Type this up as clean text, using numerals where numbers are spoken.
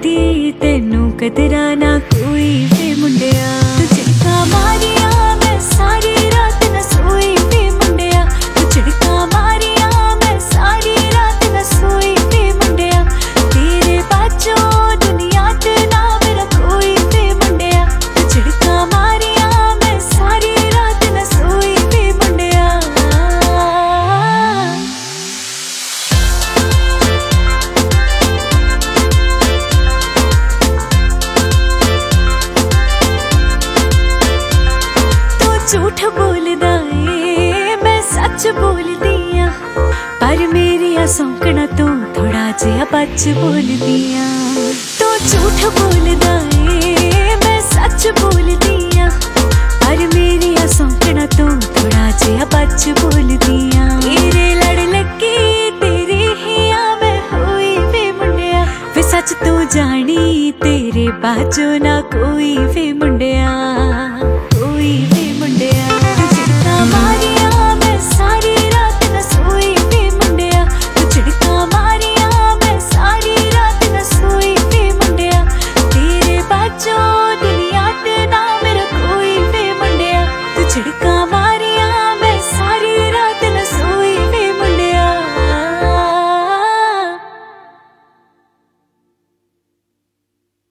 दी तेनू कदरा ना कोई वे मुंडिया। तू झिड़का मारिया मैं सारी रात न सोई वे मुंडिया। तू झिड़का मारिया मैं सारी रात न सोई वे मुंडिया। तेरे बाचों दुनिया ते ना मेरा कोई वे मुंडिया। तू झिड़का मारिया मैं सारी रात न सोई वे मुंडिया। झूठ बोलदा ए मैं सच बोलदी आ, पर मेरिया सौंकना तू थोड़ा जिहा बच बोलदी आ। तू झूठ बोलदा ए मैं सच बोलदी आ, पर मेरिया सौंकना तू थोड़ा जिहा बच बोलदी आ। तेरे लड़ लगी तेरी हिया मैं होई वे मुंडिया। वे सच तू जानी तेरे बाजो ना कोई वे मुंडिया।